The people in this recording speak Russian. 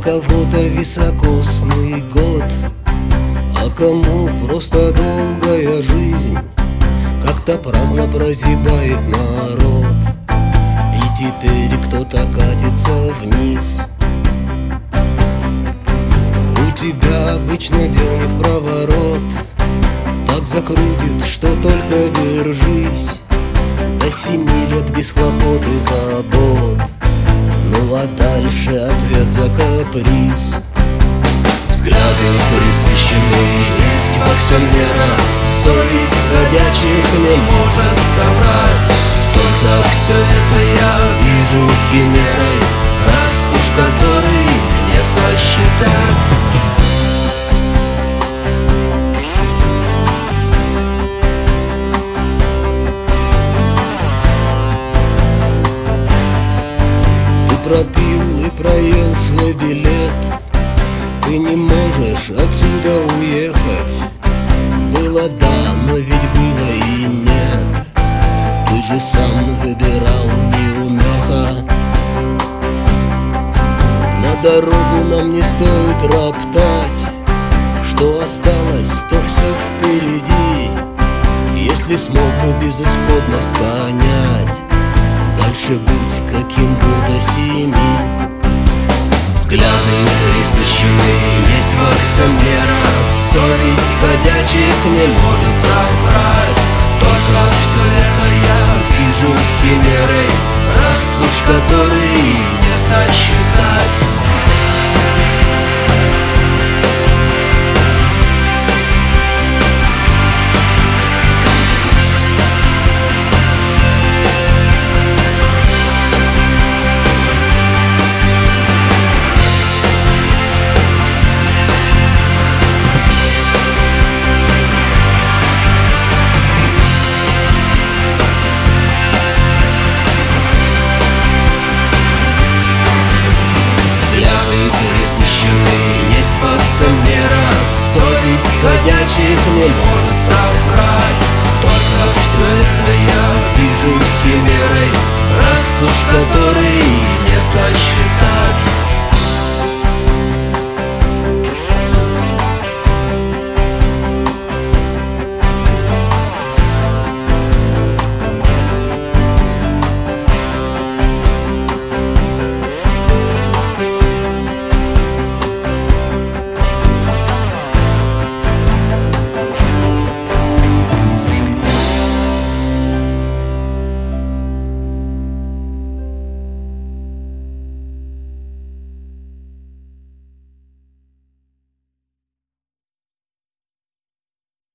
кого-то високосный год, а кому просто долгая жизнь. Как-то праздно прозябает народ, и теперь кто-то катится вниз. У тебя обычно дел не в проворот, так закрутит, что только держись. До 7 лет без хлопот и забот, ну а дальше ответ за каприз. Взгляды пресыщенные, есть во всем мира, совесть ходячих не может соврать. Только все это я вижу химерой, раз уж который не сосчитать. Пропил и проел свой билет, ты не можешь отсюда уехать. Было да, но ведь было и нет. Ты же сам выбирал неумеха. На дорогу нам не стоит роптать, что осталось, то все впереди. Если смог бы безысходность понять, дальше будь каким был до 7. Взгляды пресыщены, есть во всем мера, совесть ходячих не может соврать. Только все это я вижу химерой, раз уж который не сосчитать. Есть во всем мира, совесть ходячих не может соврать. Только все это я вижу химерой, раз уж который